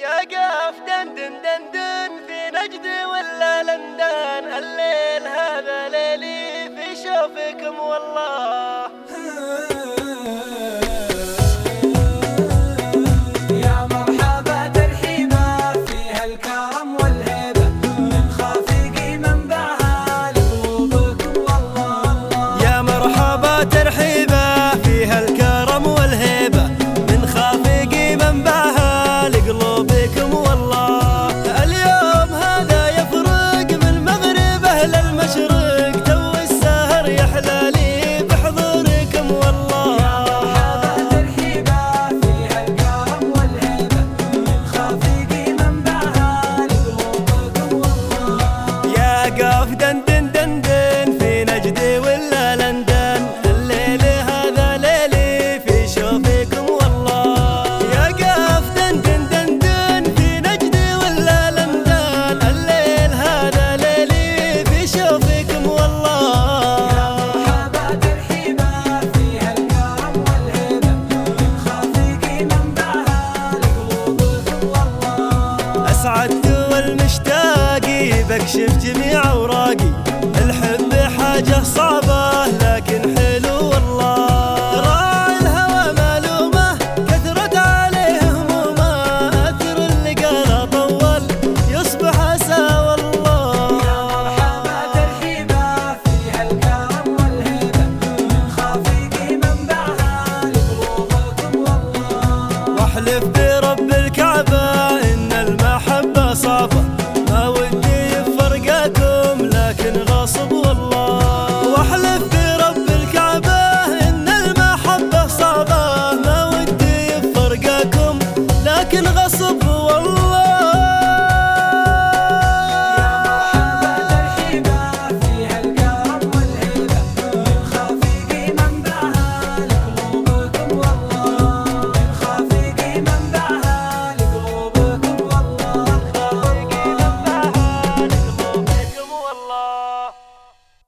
يا قاف دندن دندن في نجد ولا لندن، الليل هذا ليلي في شوفكم والله. يا مرحبا ترحيبا فيها الكرم والهيبة، من خافق منبعها لقلوبكم والله. يا مرحبا ترحيبا فيها الكرم والهيبة، من خافق منبعها لقلوبكم والله. اليوم هذا يفرق من مغربه للمشرق، تو السهر يحلى لي بحضوركم والله. يا مرحبا ترحيبا فيها الكرم والهيبة، من خافق منبعها لقلوبكم والله. يا قاف دندن دندن في نجدي ولا لندن، الليل هذا ليلي في شوفكم والله. يا قاف دندن دندن في نجدي ولا لندن، الليل هذا ليلي في شوفكم والله. يا مرحبا ترحيبا فيها الكرم والهيبة، من خافق منبعها لقلوبكم والله. أسعدت والمشتاقي بكشف جميع أوراقي، الحب حاجة صعبة لكن حلو والله. راعي الهوى مالومة كثرت عليه همومه، أثر اللي قاله طول يصبح أسى والله. يا مرحبا ترحيبا فيها الكرم والهيبة، من خافق منبعها لقلوبكم والله. واحلف برب الكعبة